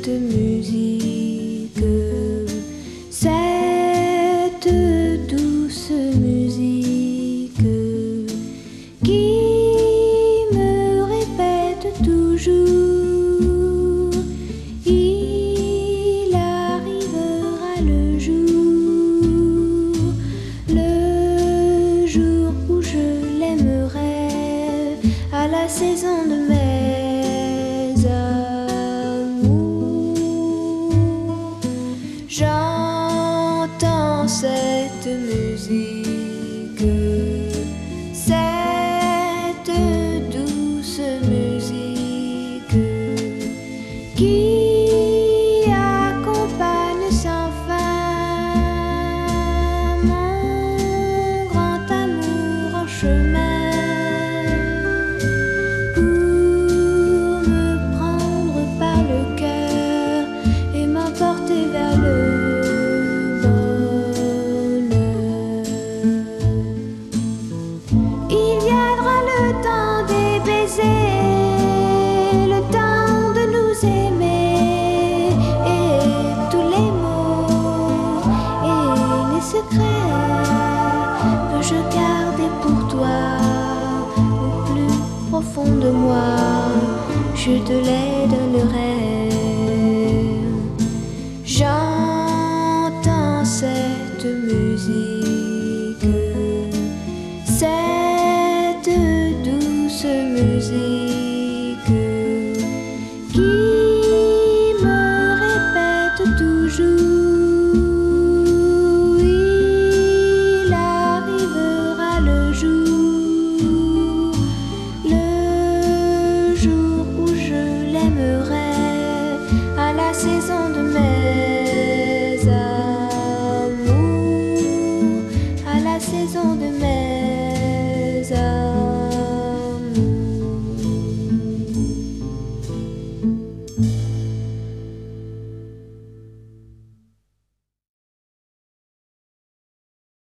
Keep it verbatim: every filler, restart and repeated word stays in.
cette musique, cette douce musique qui me répète toujours: il arrivera le jour, le jour où je l'aimerai à la saison de mes amours. J'entends cette musique, cette douce musique qui accompagne sans fin mon grand amour en chemin, pour me prendre par le cœur et m'emporter vers le bonheur. Il viendra le temps des baisers, le temps de nous aimer, et tous les mots et les secrets que je gardais pour toi au plus profond de moi, je te les donnerai.